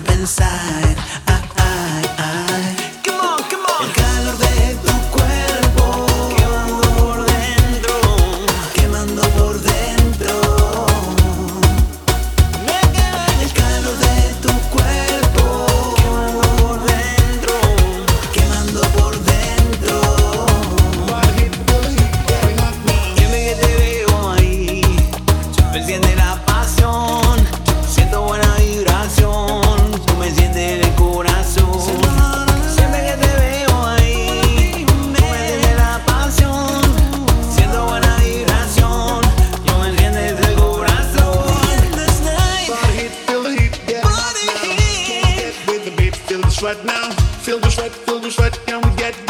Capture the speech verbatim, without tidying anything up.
inside. Ay, ay, ay. Come on, come on. El calor de tu cuerpo quemando por dentro, quemando por dentro. El calor de tu cuerpo quemando por dentro, quemando por dentro. Siempre que te veo ahí, siempre enciende la pasión. Siento buena vibración, tú me sientes en el corazón. Siempre que te veo ahí, tú me enciendes la pasión. Siento buena vibración, tú me enciendes el corazón. Body heat, feel the heat, yeah. Body heat. Can't get with the beat, feel the sweat now. Feel the sweat, feel the sweat, can we get